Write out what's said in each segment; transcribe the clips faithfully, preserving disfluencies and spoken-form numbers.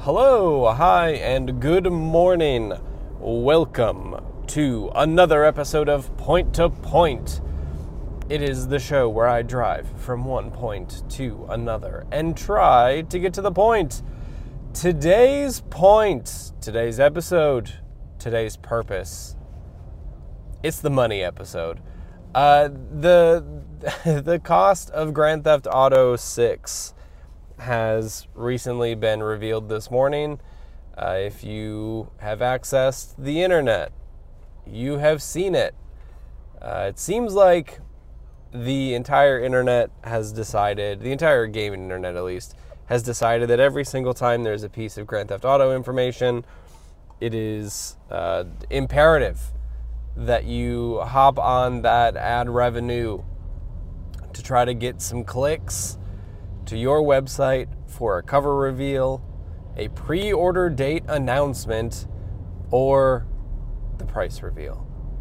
Hello, hi, and good morning. Welcome to another episode of Point to Point. It is the show where I drive from one point to another and try to get to the point. Today's point, today's episode, today's purpose. It's the money episode. Uh, the the cost of Grand Theft Auto six has recently been revealed this morning. Uh, if you have accessed the internet, you have seen it. Uh, it seems like the entire internet has decided, the entire gaming internet at least, has decided that every single time there's a piece of Grand Theft Auto information, it is uh, imperative that you hop on that ad revenue to try to get some clicks to your website for a cover reveal, a pre-order date announcement, or the price reveal.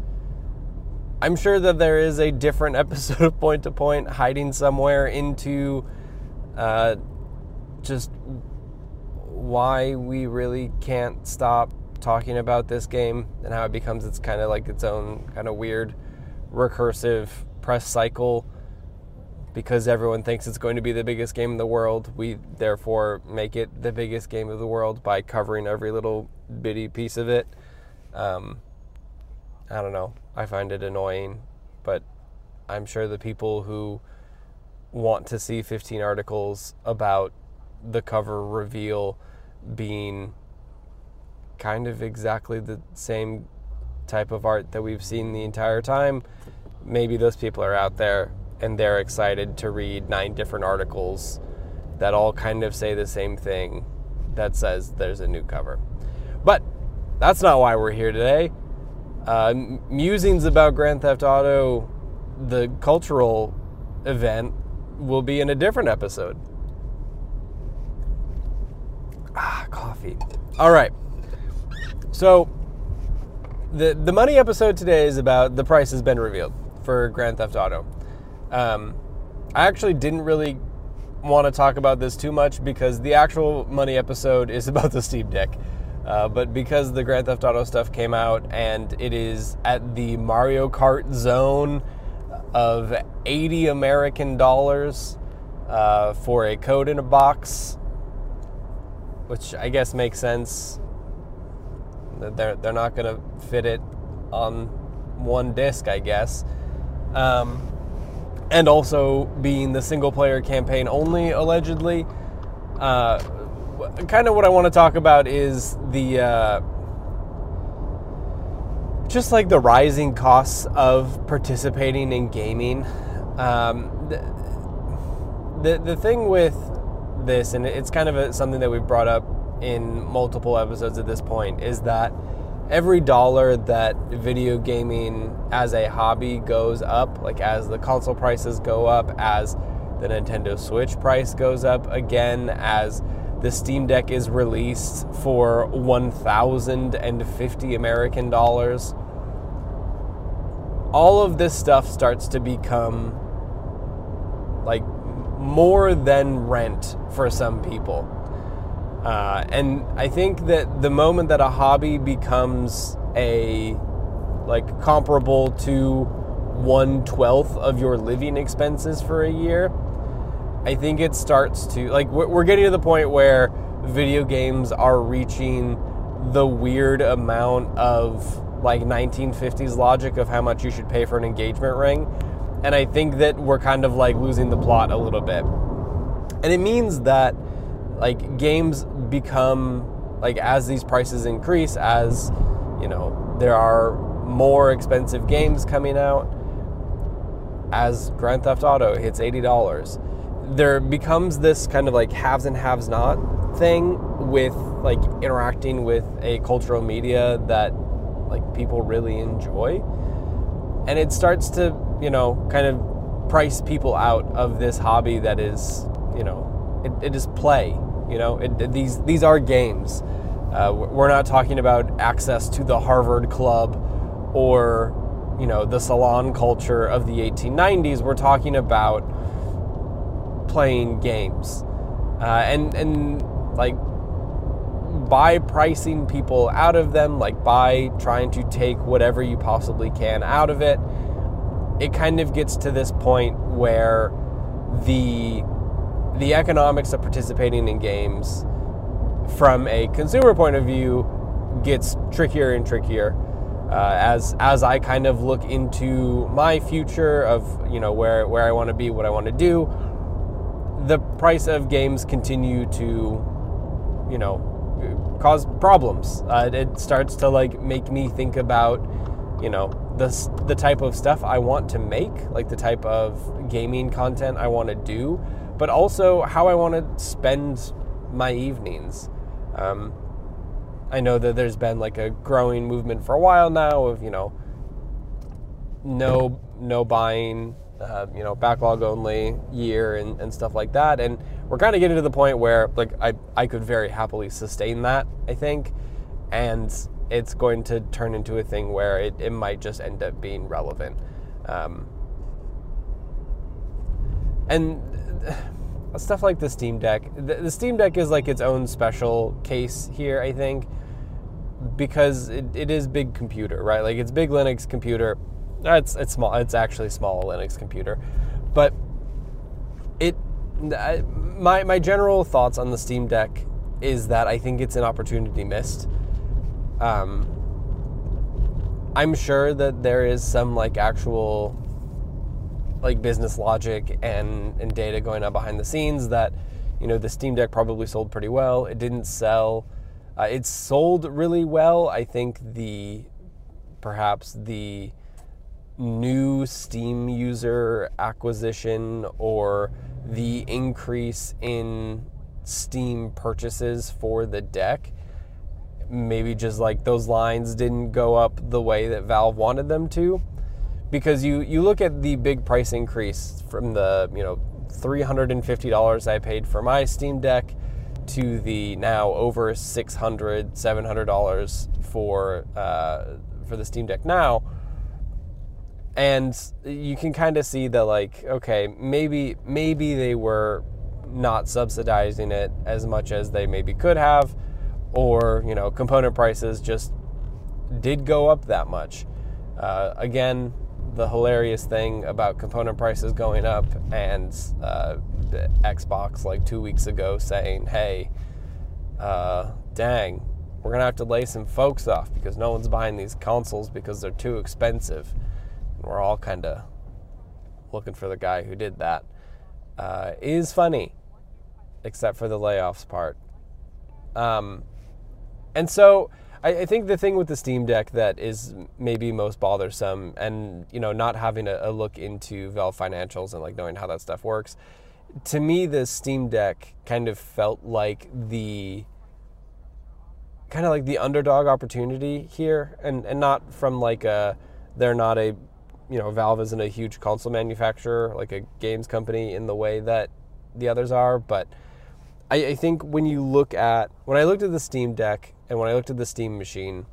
I'm sure that there is a different episode of Point to Point hiding somewhere into uh, just why we really can't stop talking about this game and how it becomes its kind of like its own kind of weird recursive press cycle. Because everyone thinks it's going to be the biggest game in the world, we therefore make it the biggest game of the world by covering every little bitty piece of it. Um, I don't know. I find it annoying, but I'm sure the people who want to see fifteen articles about the cover reveal being kind of exactly the same type of art that we've seen the entire time, maybe those people are out there and they're excited to read nine different articles that all kind of say the same thing that says there's a new cover. But that's not why we're here today. Uh, musings about Grand Theft Auto, the cultural event, will be in a different episode. Ah, coffee. All right. So the the money episode today is about the price has been revealed for Grand Theft Auto. Um, I actually didn't really want to talk about this too much because the actual money episode is about the Steam Deck. Uh, but because the Grand Theft Auto stuff came out and it is at the Mario Kart zone of eighty American dollars uh, for a code in a box, which I guess makes sense. They're, they're not going to fit it on one disc, I guess. Um... And also being the single-player campaign only, allegedly. Uh, kind of what I want to talk about is the... Uh, just like the rising costs of participating in gaming. Um, the, the, the thing with this, and it's kind of a, something that we've brought up in multiple episodes at this point, is that every dollar that video gaming as a hobby goes up, like as the console prices go up, as the Nintendo Switch price goes up, again, as the Steam Deck is released for one thousand fifty American dollars, all of this stuff starts to become like more than rent for some people. Uh, and I think that the moment that a hobby becomes a, like, comparable to one twelfth of your living expenses for a year, I think it starts to, like, we're getting to the point where video games are reaching the weird amount of, like, nineteen fifties logic of how much you should pay for an engagement ring. And I think that we're kind of, like, losing the plot a little bit. And it means that, like, games become, like, as these prices increase, as, you know, there are more expensive games coming out, as Grand Theft Auto hits eighty dollars, there becomes this kind of, like, haves and haves not thing with, like, interacting with a cultural media that, like, people really enjoy. And it starts to, you know, kind of price people out of this hobby that is, you know, it, it is play. You know, it, these these are games. Uh, we're not talking about access to the Harvard Club or, you know, the salon culture of the eighteen nineties. We're talking about playing games. Uh, and, and, like, by pricing people out of them, like by trying to take whatever you possibly can out of it, it kind of gets to this point where the the economics of participating in games from a consumer point of view gets trickier and trickier. Uh, as as I kind of look into my future of, you know, where, where I want to be, what I want to do, the price of games continue to, you know, cause problems. Uh, it starts to like make me think about, you know, the the type of stuff I want to make, like the type of gaming content I want to do, but also how I want to spend my evenings. Um, I know that there's been like a growing movement for a while now of, you know, no no buying, uh, you know, backlog only year and, and stuff like that. And we're kind of getting to the point where like I, I could very happily sustain that, I think. And it's going to turn into a thing where it, it might just end up being relevant. Um, and stuff like the Steam Deck. The, the Steam Deck is like its own special case here, I think, because it, it is big computer, right? Like it's big Linux computer. It's it's small. It's actually small Linux computer, but it. I, my my general thoughts on the Steam Deck is that I think it's an opportunity missed. Um, I'm sure that there is some like actual like business logic and, and data going on behind the scenes that, you know, the Steam Deck probably sold pretty well. It didn't sell. Uh, it sold really well. I think the perhaps the new Steam user acquisition or the increase in Steam purchases for the deck, maybe just like those lines didn't go up the way that Valve wanted them to. Because you, you look at the big price increase from the, you know, three hundred fifty dollars I paid for my Steam Deck to the now over six hundred dollars, seven hundred dollars for uh, for the Steam Deck now. And you can kind of see that, like, okay, maybe maybe they were not subsidizing it as much as they maybe could have, or, you know, component prices just did go up that much. Uh, again, the hilarious thing about component prices going up and uh, Xbox like two weeks ago saying, hey, uh, dang, we're going to have to lay some folks off because no one's buying these consoles because they're too expensive. And we're all kind of looking for the guy who did that. Uh, is funny, except for the layoffs part. Um, and so I, I think the thing with the Steam Deck that is maybe most bothersome, and, you know, not having a, a look into Valve financials and like knowing how that stuff works, to me the Steam Deck kind of felt like the kind of like the underdog opportunity here, and, and not from like a, they're not a, you know, Valve isn't a huge console manufacturer, like a games company in the way that the others are, but I, I think when you look at, when I looked at the Steam Deck and when I looked at the Steam machine,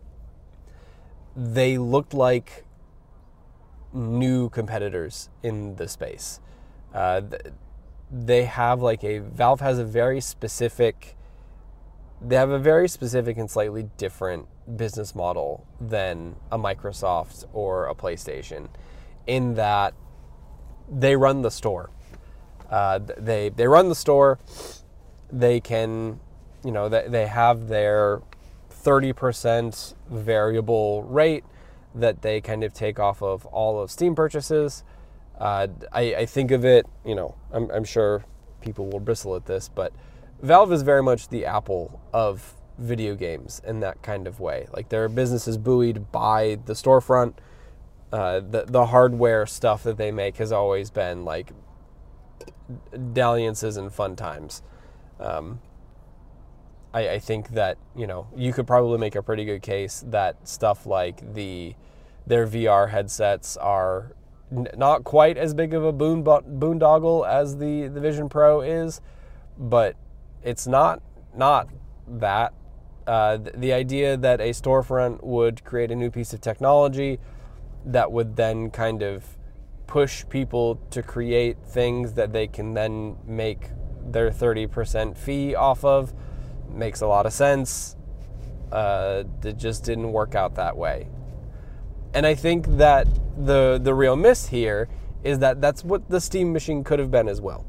they looked like new competitors in the space. Uh, they have like a, Valve has a very specific, they have a very specific and slightly different business model than a Microsoft or a PlayStation, in that they run the store. Uh, they they run the store. They can, you know, they, they have their thirty percent variable rate that they kind of take off of all of Steam purchases. Uh, I, I think of it, you know, I'm, I'm sure people will bristle at this, but Valve is very much the Apple of video games in that kind of way. Like, their business is buoyed by the storefront. Uh, the, the hardware stuff that they make has always been like dalliances and fun times. Um, I, I think that, you know, you could probably make a pretty good case that stuff like the their V R headsets are n- not quite as big of a boon boondoggle as the, the Vision Pro is, but it's not not that. Uh, the, the idea that a storefront would create a new piece of technology that would then kind of push people to create things that they can then make their thirty percent fee off of makes a lot of sense. Uh, it just didn't work out that way. And I think that the the real miss here is that that's what the Steam machine could have been as well.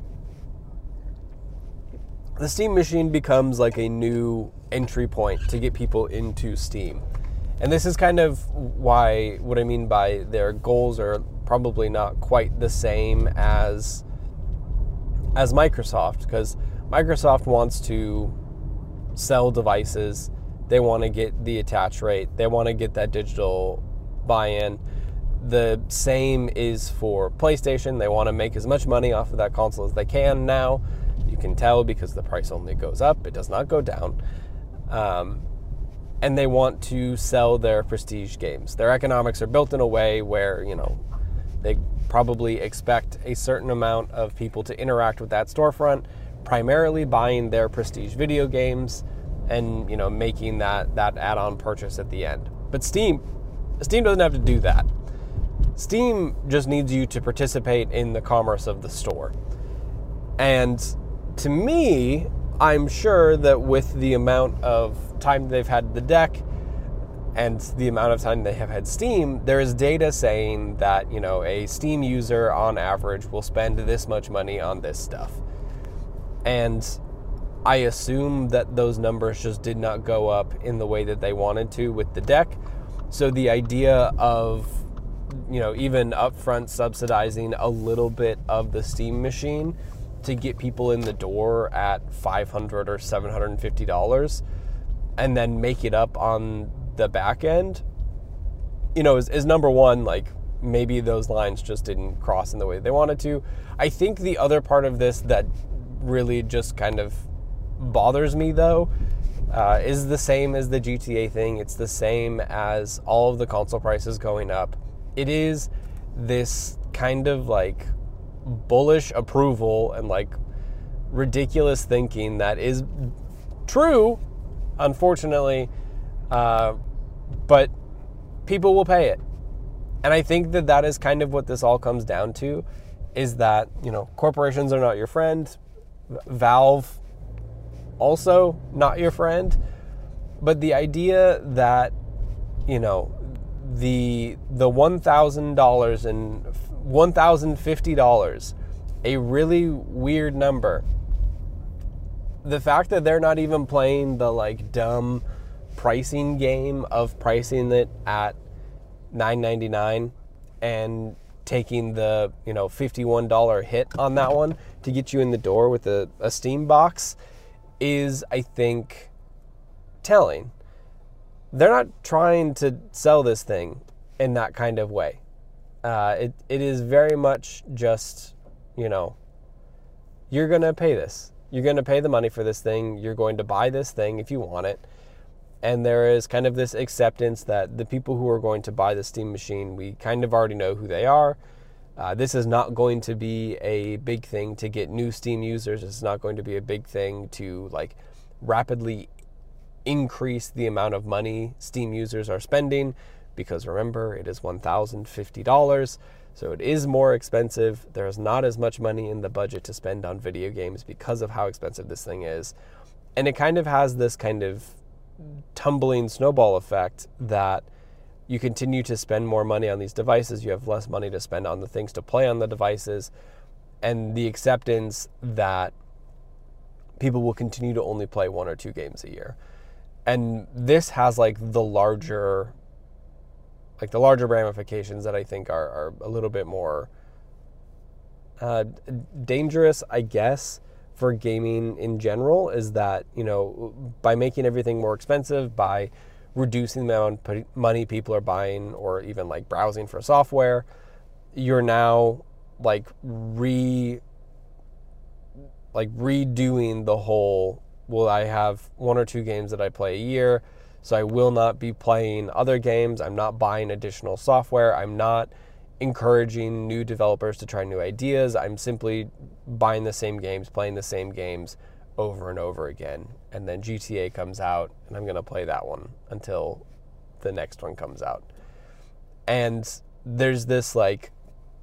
The Steam machine becomes like a new entry point to get people into Steam. And this is kind of why, what I mean by their goals are probably not quite the same as, as Microsoft, because Microsoft wants to sell devices. They want to get the attach rate. They want to get that digital buy-in. The same is for PlayStation. They want to make as much money off of that console as they can now. You can tell because the price only goes up. It does not go down. Um, and they want to sell their prestige games. Their economics are built in a way where, you know, they probably expect a certain amount of people to interact with that storefront, primarily buying their prestige video games and, you know, making that, that add-on purchase at the end. But Steam, Steam doesn't have to do that. Steam just needs you to participate in the commerce of the store. And to me, I'm sure that with the amount of time they've had the deck and the amount of time they have had Steam, there is data saying that, you know, a Steam user on average will spend this much money on this stuff. And I assume that those numbers just did not go up in the way that they wanted to with the deck. So the idea of, you know, even upfront subsidizing a little bit of the Steam machine to get people in the door at five hundred dollars or seven hundred fifty dollars and then make it up on the back end, you know, is, is number one, like, maybe those lines just didn't cross in the way they wanted to. I think the other part of this that really just kind of bothers me, though, uh, is the same as the G T A thing. It's the same as all of the console prices going up. It is this kind of, like, bullish approval and, like, ridiculous thinking that is true, unfortunately, uh, but people will pay it. And I think that that is kind of what this all comes down to, is that, you know, corporations are not your friend. Valve also not your friend. But the idea that, you know, the the one thousand dollars and one thousand fifty dollars, a really weird number. The fact that they're not even playing the, like, dumb pricing game of pricing it at nine ninety-nine and taking the, you know, fifty-one dollars hit on that one to get you in the door with a, a Steam box is, I think, telling. They're not trying to sell this thing in that kind of way. Uh, it it is very much just, you know, you're going to pay this. You're going to pay the money for this thing. You're going to buy this thing if you want it. And there is kind of this acceptance that the people who are going to buy the Steam machine, we kind of already know who they are. Uh, this is not going to be a big thing to get new Steam users. It's not going to be a big thing to, like, rapidly increase the amount of money Steam users are spending, because remember, it is one thousand fifty dollars, so it is more expensive. There's not as much money in the budget to spend on video games because of how expensive this thing is. And it kind of has this kind of tumbling snowball effect that you continue to spend more money on these devices, you have less money to spend on the things to play on the devices, and the acceptance that people will continue to only play one or two games a year. And this has, like, the larger, like the larger ramifications that I think are, are a little bit more uh, dangerous, I guess, for gaming in general, is that, you know, by making everything more expensive, by reducing the amount of money people are buying or even, like, browsing for software, you're now, like, re, like redoing the whole, well, I have one or two games that I play a year, so I will not be playing other games. I'm not buying additional software. I'm not encouraging new developers to try new ideas. I'm simply buying the same games, playing the same games over and over again. And then G T A comes out, and I'm going to play that one until the next one comes out. And there's this, like,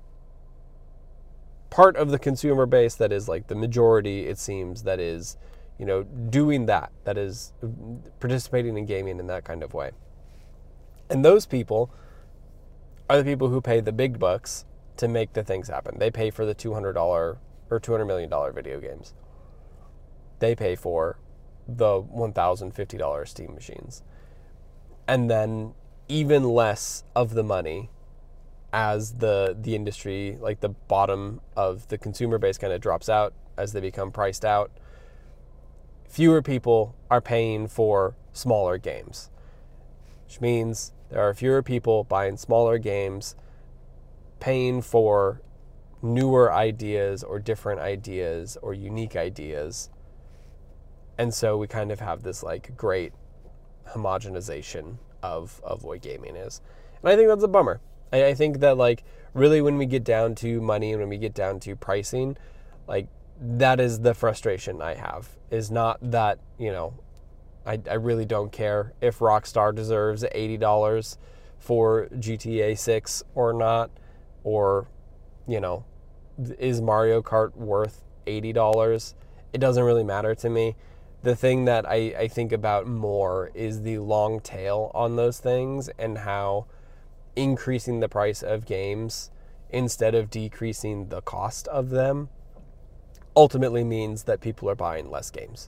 part of the consumer base that is, like, the majority, it seems, that is, you know, doing that, that is participating in gaming in that kind of way. And those people are the people who pay the big bucks to make the things happen. They pay for the two hundred dollars or two hundred million dollars video games. They pay for the one thousand fifty dollars Steam machines. And then even less of the money as the the industry, like the bottom of the consumer base kind of drops out as they become priced out. Fewer people are paying for smaller games, which means there are fewer people buying smaller games, paying for newer ideas or different ideas or unique ideas. And so we kind of have this like great homogenization of, of what gaming is. And I think that's a bummer. I, I think that like really when we get down to money and when we get down to pricing, like that is the frustration I have, is not that, you know, I, I really don't care if Rockstar deserves eighty dollars for G T A six or not, or, you know, is Mario Kart worth eighty dollars? It doesn't really matter to me. The thing that I, I think about more is the long tail on those things and how increasing the price of games instead of decreasing the cost of them ultimately means that people are buying less games.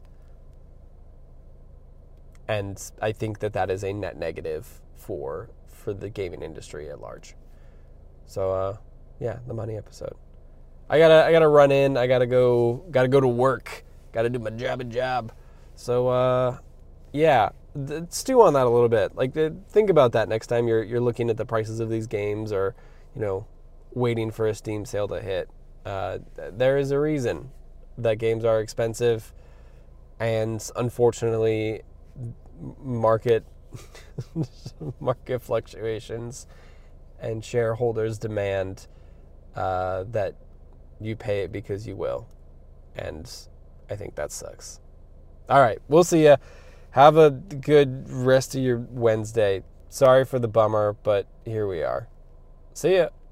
And I think that that is a net negative for for the gaming industry at large. So, uh, yeah, the money episode. I gotta I gotta run in. I gotta go. Gotta go to work. Gotta do my job and job. So, uh, yeah, th- stew on that a little bit. Like, th- think about that next time you're you're looking at the prices of these games, or, you know, waiting for a Steam sale to hit. Uh, there is a reason that games are expensive, and unfortunately, market market fluctuations and shareholders demand uh, that you pay it because you will, and I think that sucks. All right, we'll see ya. Have a good rest of your Wednesday. Sorry for the bummer, but here we are. See ya.